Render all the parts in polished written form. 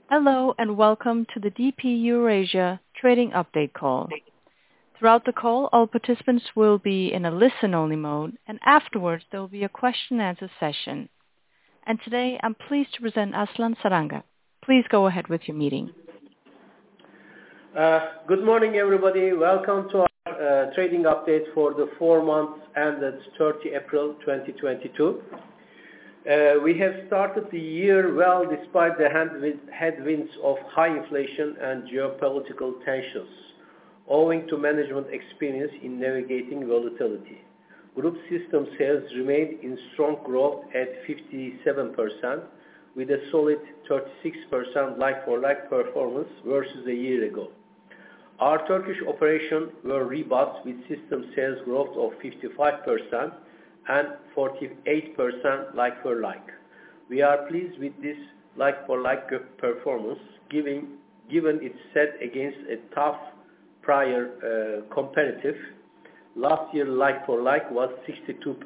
Hello, and welcome to the DP Eurasia trading update call. Throughout the call, all participants will be in a listen-only mode, and afterwards there will be a question-and-answer session. And today, I'm pleased to present Aslan Saranga. Please go ahead with your meeting. Good morning, everybody. Welcome to our trading update for the 4 months ended 30 April 2022. We have started the year well despite the headwinds of high inflation and geopolitical tensions, owing to management experience in navigating volatility. Group system sales remained in strong growth at 57%, with a solid 36% like-for-like performance versus a year ago. Our Turkish operations were robust with system sales growth of 55%, and 48% like-for-like. We are pleased with this like-for-like performance, given it's set against a tough prior comparative. Last year like-for-like was 62%.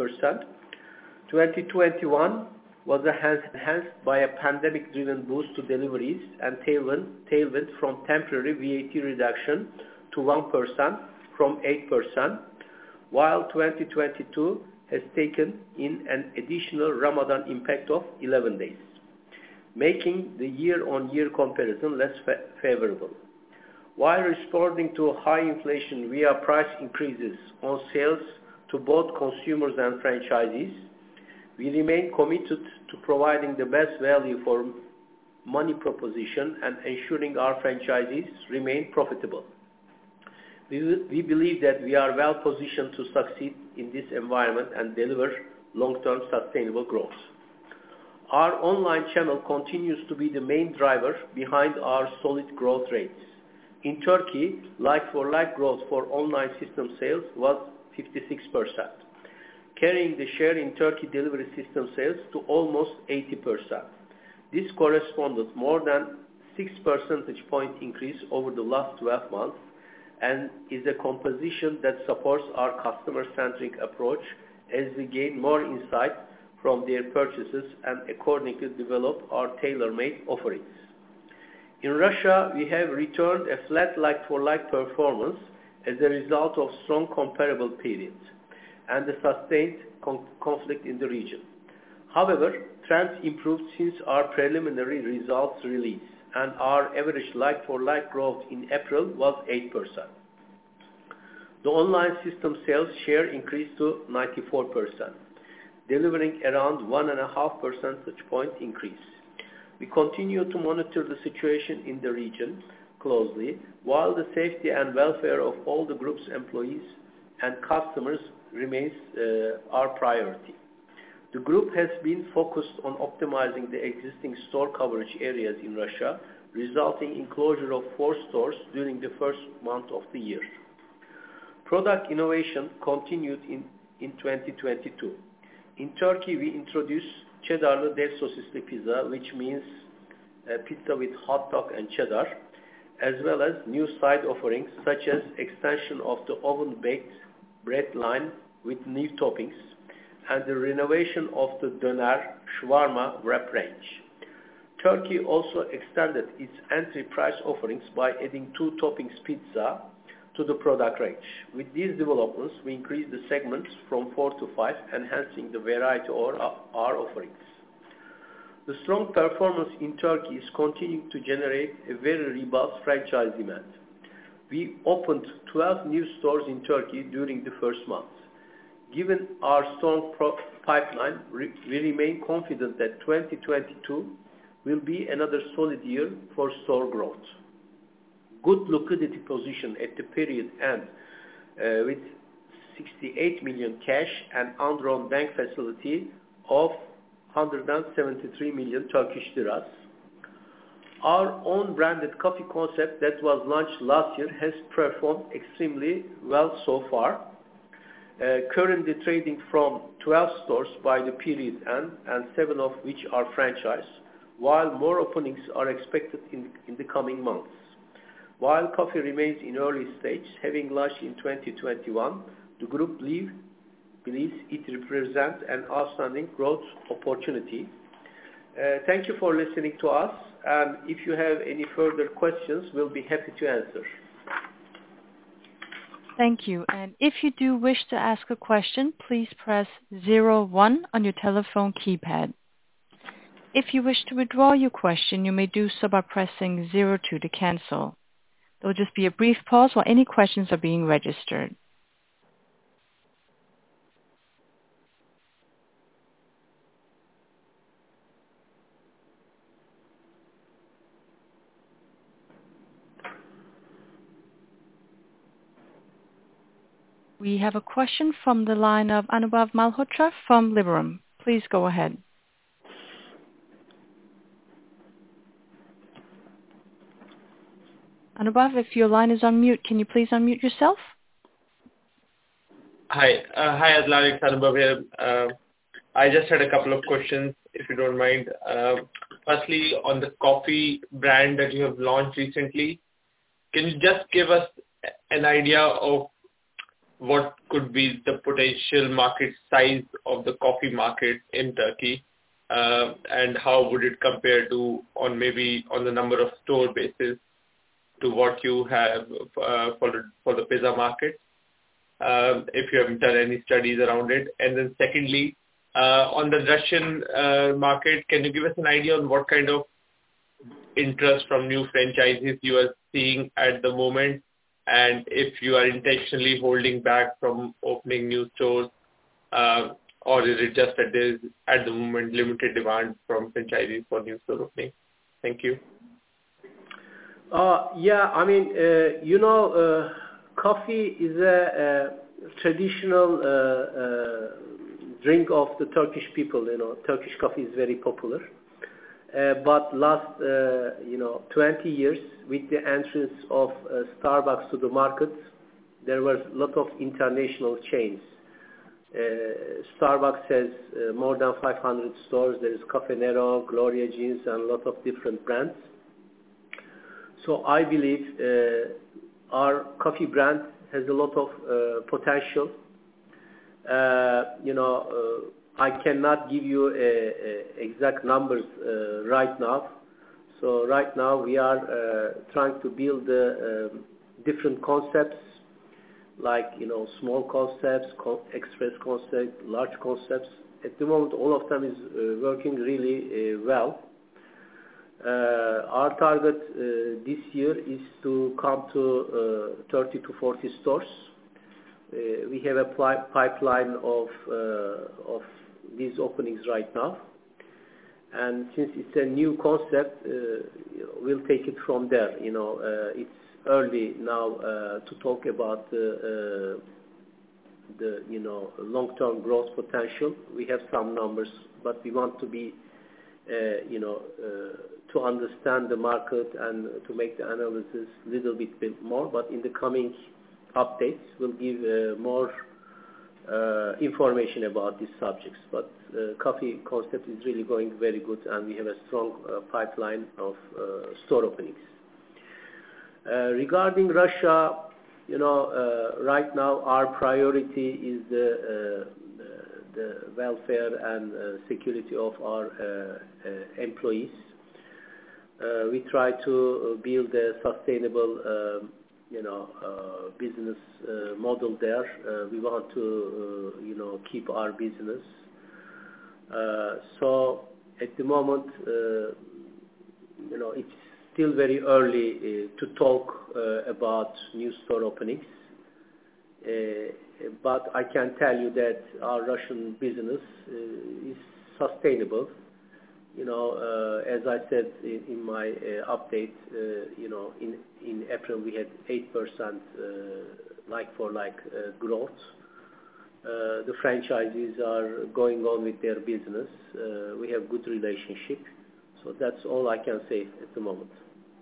2021 was enhanced by a pandemic-driven boost to deliveries and tailwind from temporary VAT reduction to 1% from 8%, while 2022 has taken in an additional Ramadan impact of 11 days, making the year-on-year comparison less favorable. While responding to high inflation via price increases on sales to both consumers and franchisees, we remain committed to providing the best value for money proposition and ensuring our franchisees remain profitable. We believe that we are well positioned to succeed in this environment and deliver long-term sustainable growth. Our online channel continues to be the main driver behind our solid growth rates. In Turkey, like-for-like growth for online system sales was 56%, carrying the share in Turkey delivery system sales to almost 80%. This corresponded more than 6 percentage point increase over the last 12 months, and is a composition that supports our customer-centric approach as we gain more insight from their purchases and accordingly develop our tailor-made offerings. In Russia, we have returned a flat like-for-like performance as a result of strong comparable periods and the sustained conflict in the region. However, trends improved since our preliminary results release, and our average like-for-like growth in April was 8%. The online system sales share increased to 94%, delivering around 1.5 percentage point increase. We continue to monitor the situation in the region closely, while the safety and welfare of all the group's employees and customers remains our priority. The group has been focused on optimizing the existing store coverage areas in Russia, resulting in closure of 4 stores during the first month of the year. Product innovation continued in 2022. In Turkey, we introduced cheddarlı dev sosisli pizza, which means pizza with hot dog and cheddar, as well as new side offerings such as extension of the oven-baked bread line with new toppings, and the renovation of the döner shawarma wrap range. Turkey also extended its entry price offerings by adding 2 toppings pizza to the product range. With these developments, we increased the segments from 4 to 5, enhancing the variety of our offerings. The strong performance in Turkey is continuing to generate a very robust franchise demand. We opened 12 new stores in Turkey during the first month. Given our strong pipeline, we remain confident that 2022 will be another solid year for store growth. Good liquidity position at the period end with 68 million cash and undrawn bank facility of 173 million Turkish liras. Our own branded coffee concept that was launched last year has performed extremely well so far. Currently trading from 12 stores by the period end, and 7 of which are franchise, while more openings are expected in the coming months. While coffee remains in early stage, having launched in 2021, the group believes it represents an outstanding growth opportunity. Thank you for listening to us. and if you have any further questions, we'll be happy to answer. Thank you. And if you do wish to ask a question, please press 01 on your telephone keypad. If you wish to withdraw your question, you may do so by pressing 02 to cancel. There will just be a brief pause while any questions are being registered. We have a question from the line of Anubhav Malhotra from Liberum. Please go ahead. Anubhav, if your line is on mute, can you please unmute yourself? Hi, Adlan, it's Anubhav here. I just had a couple of questions, if you don't mind. Firstly, on the coffee brand that you have launched recently, can you just give us an idea of what could be the potential market size of the coffee market in Turkey, and how would it compare to on the number of store basis to what you have for the pizza market, if you haven't done any studies around it. And then secondly, on the Russian market, can you give us an idea on what kind of interest from new franchises you are seeing at the moment, and if you are intentionally holding back from opening new stores, or is it just that there is at the moment limited demand from franchisees for new store opening? Thank you. Coffee is a traditional drink of the Turkish people. Turkish coffee is very popular. But last 20 years, with the entrance of Starbucks to the market, there was a lot of international chains. Starbucks has more than 500 stores. There is Caffè Nero, Gloria Jeans, and a lot of different brands. So I believe our coffee brand has a lot of potential. I cannot give you exact numbers right now. So right now we are trying to build different concepts, like small concepts, express concept, large concepts. At the moment, all of them is working really well. Our target this year is to come to 30 to 40 stores. We have a pipeline of these openings right now, and since it's a new concept, we'll take it from there. It's early now to talk about the long-term growth potential. We have some numbers, but we want to be to understand the market and to make the analysis a little bit more. But in the coming updates, we'll give more information about these subjects. But coffee concept is really going very good, and we have a strong pipeline of store openings. Regarding Russia, right now our priority is the welfare and security of our employees. We try to build a sustainable business model there. We want to keep our business. So at the moment, it's still very early to talk about new store openings. But I can tell you that our Russian business is sustainable. As I said in my update, in April we had 8% like-for-like growth. The franchisees are going on with their business. We have good relationship. So that's all I can say at the moment.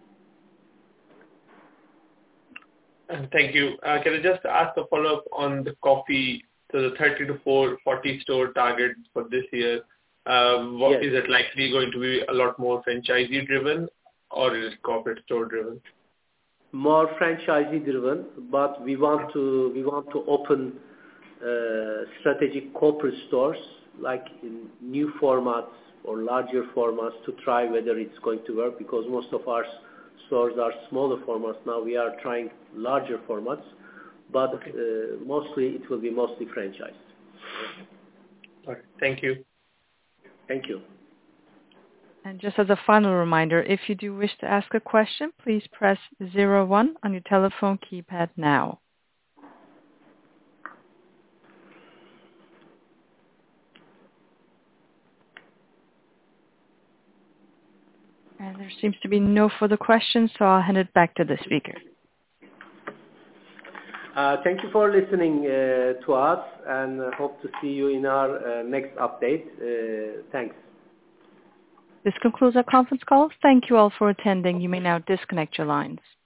Thank you. Can I just ask a follow-up on the coffee, so the 30 to 40 store target for this year? Yes. Is it likely going to be a lot more franchisee driven, or is it corporate store driven? More franchisee driven, but we want to open strategic corporate stores, like in new formats, or larger formats to try whether it's going to work, because most of our stores are smaller formats. Now we are trying larger formats, but mostly it will be mostly franchised. All right. Thank you. Thank you. And just as a final reminder, if you do wish to ask a question, please press 01 on your telephone keypad now. And there seems to be no further questions, so I'll hand it back to the speaker. Thank you for listening to us, and hope to see you in our next update. Thanks. This concludes our conference call. Thank you all for attending. You may now disconnect your lines.